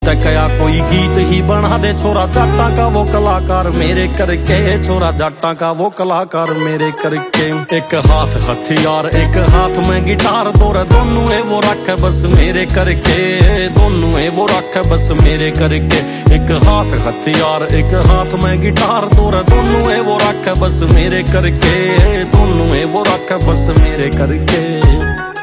कया कोई गीत ही बना दे छोरा जाटा का वो कलाकार मेरे करके, छोरा जाटा का वो कलाकार मेरे करके। एक हाथ हथियार एक हाथ में गिटार, तोरा दोनों है वो रख बस मेरे करके, दोनों है वो रख बस मेरे करके। एक हाथ हथियार एक हाथ में गिटार, तोरा दोनों है वो रख बस मेरे करके, दोनों है वो रख बस मेरे करके।